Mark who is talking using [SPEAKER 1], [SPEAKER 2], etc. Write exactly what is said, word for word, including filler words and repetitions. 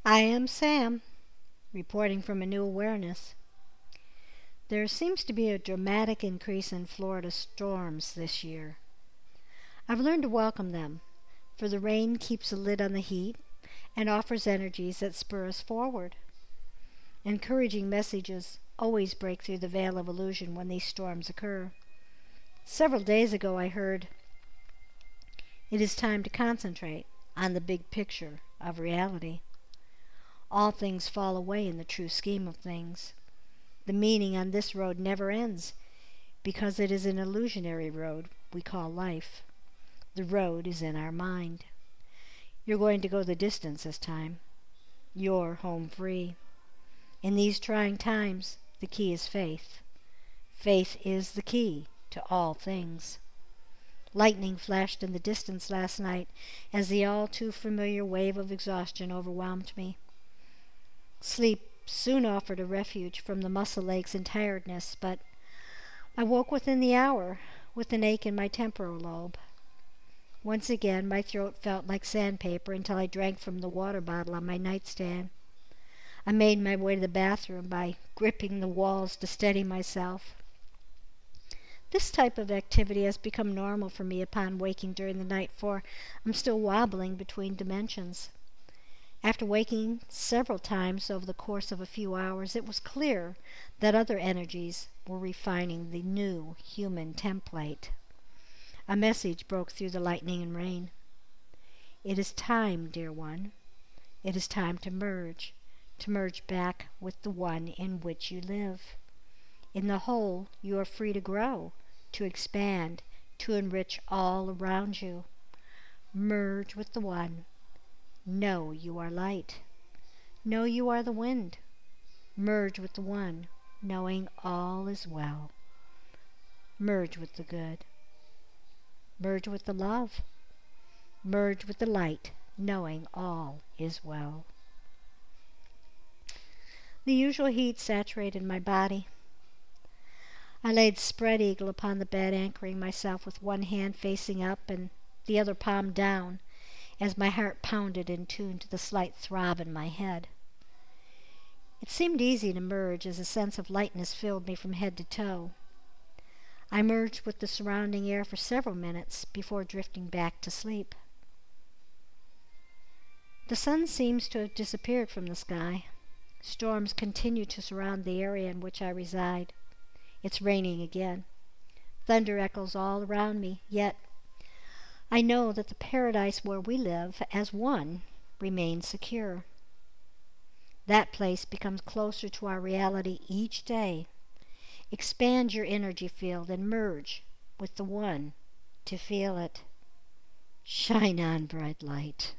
[SPEAKER 1] I am Sam, reporting from a new awareness. There seems to be a dramatic increase in Florida storms this year. I've learned to welcome them, for the rain keeps a lid on the heat and offers energies that spur us forward. Encouraging messages always break through the veil of illusion when these storms occur. Several days ago I heard, "It is time to concentrate on the big picture of reality. All things fall away in the true scheme of things. The meaning on this road never ends, because it is an illusionary road we call life. The road is in our mind. You're going to go the distance this time. You're home free. In these trying times, the key is faith. Faith is the key to all things." Lightning flashed in the distance last night as the all too familiar wave of exhaustion overwhelmed me. Sleep soon offered a refuge from the muscle aches and tiredness, but I woke within the hour with an ache in my temporal lobe. Once again my throat felt like sandpaper until I drank from the water bottle on my nightstand. I made my way to the bathroom by gripping the walls to steady myself. This type of activity has become normal for me upon waking during the night, for I'm still wobbling between dimensions. After waking several times over the course of a few hours, it was clear that other energies were refining the new human template. A message broke through the lightning and rain. It is time, dear one. It is time to merge, to merge back with the one in which you live. In the whole, you are free to grow, to expand, to enrich all around you. Merge with the one. Know you are light. Know you are the wind. Merge with the one, knowing all is well. Merge with the good. Merge with the love. Merge with the light, knowing all is well. The usual heat saturated my body. I laid spread eagle upon the bed, anchoring myself with one hand facing up and the other palm down, as my heart pounded in tune to the slight throb in my head. It seemed easy to merge as a sense of lightness filled me from head to toe. I merged with the surrounding air for several minutes before drifting back to sleep. The sun seems to have disappeared from the sky. Storms continue to surround the area in which I reside. It's raining again. Thunder echoes all around me, yet I know that the paradise where we live as one remains secure. That place becomes closer to our reality each day. Expand your energy field and merge with the one to feel it. Shine on, bright light.